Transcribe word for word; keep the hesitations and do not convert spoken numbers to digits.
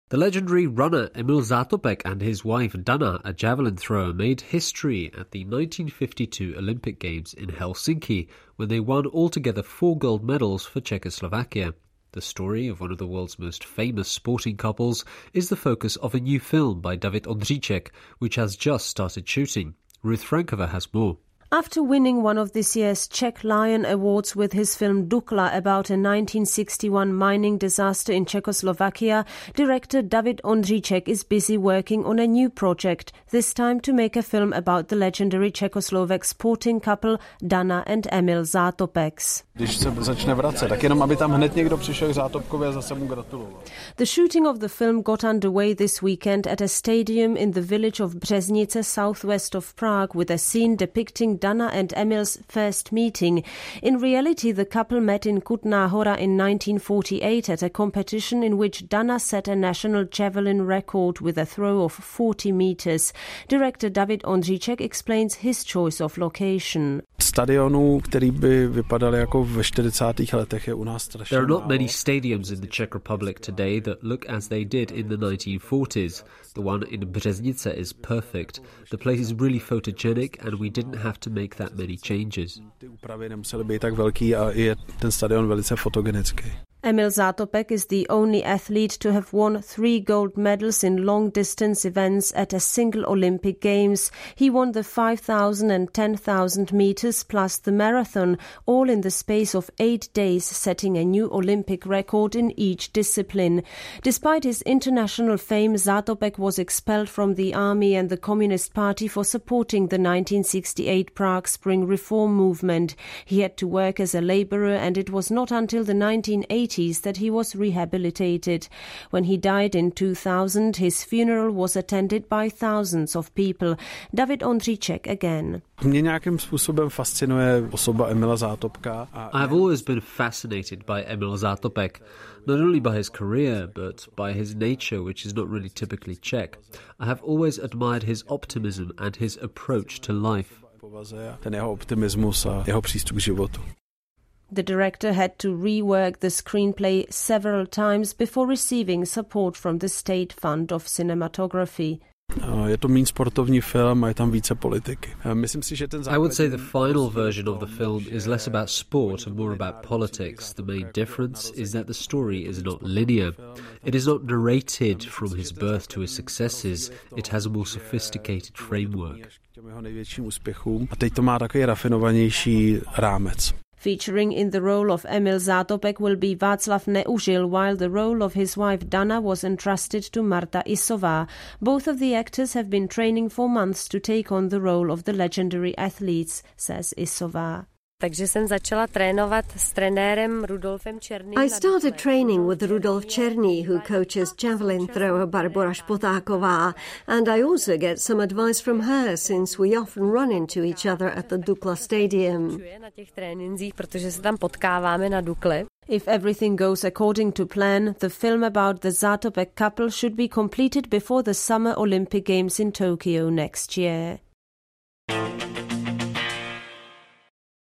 The legendary runner Emil Zátopek and his wife Dana, a javelin thrower, made history at the nineteen fifty-two Olympic Games in Helsinki when they won altogether four gold medals for Czechoslovakia. The story of one of the world's most famous sporting couples is the focus of a new film by David Ondříček, which has just started shooting. Ruth Frankova has more. After winning one of this year's Czech Lion Awards with his film Dukla about a nineteen sixty-one mining disaster in Czechoslovakia, director David Ondříček is busy working on a new project, this time to make a film about the legendary Czechoslovak sporting couple Dana and Emil Zátopeks. Když se začne vracet, tak jenom aby tam hned někdo přišel k Zátopkovi a zase mu gratuloval. The shooting of the film got underway this weekend at a stadium in the village of Březnice, southwest of Prague, with a scene depicting Dana and Emil's first meeting. In reality, the couple met in Kutná Hora in nineteen forty-eight at a competition in which Dana set a national javelin record with a throw of forty meters. Director David Ondříček explains his choice of location. Stadionů, který by vypadaly jako ve čtyřicátých letech, je u nás strašně There are not málo. many stadiums in the Czech Republic today that look as they did in the nineteen forties. The one in Březnice is perfect. The place is really photogenic and we didn't have to make that many changes. Ty úpravy nemusely být tak velký a je ten stadion velice fotogenický. Emil Zátopek is the only athlete to have won three gold medals in long-distance events at a single Olympic Games. He won the five thousand and ten thousand meters plus the marathon, all in the space of eight days, setting a new Olympic record in each discipline. Despite his international fame, Zátopek was expelled from the army and the Communist Party for supporting the nineteen sixty-eight Prague Spring Reform movement. He had to work as a labourer, and it was not until the nineteen eighties that he was rehabilitated. When he died in two thousand, his funeral was attended by thousands of people. David Ondříček again. Mě nějakým způsobem fascinuje osoba Emila Zátopka. I have always been fascinated by Emil Zátopek, not only by his career, but by his nature, which is not really typically Czech. I have always admired his optimism and his approach to life. Ten jeho optimismus a jeho přístup k životu. The director had to rework the screenplay several times before receiving support from the State Fund of Cinematography. Je to méně sportovní film a je tam více politiky. Myslím si, že ten I would say the final version of the film is less about sport and more about politics. The main difference is that the story is not linear. It is not narrated from his birth to his successes. It has a more sophisticated framework. A teď to má takový rafinovanější rámec. Featuring in the role of Emil Zátopek will be Václav Neužil, while the role of his wife Dana was entrusted to Marta Isová. Both of the actors have been training for months to take on the role of the legendary athletes, says Isová. Takže jsem začala trénovat s trenérem Rudolfem Černým. I started training with Rudolf Černý, who coaches javelin thrower Barbora Špotáková, and I also get some advice from her since we often run into each other at the Dukla Stadium. Na těch trénincích, protože se tam potkáváme na Dukle. If everything goes according to plan, the film about the Zátopek couple should be completed before the Summer Olympic Games in Tokyo next year.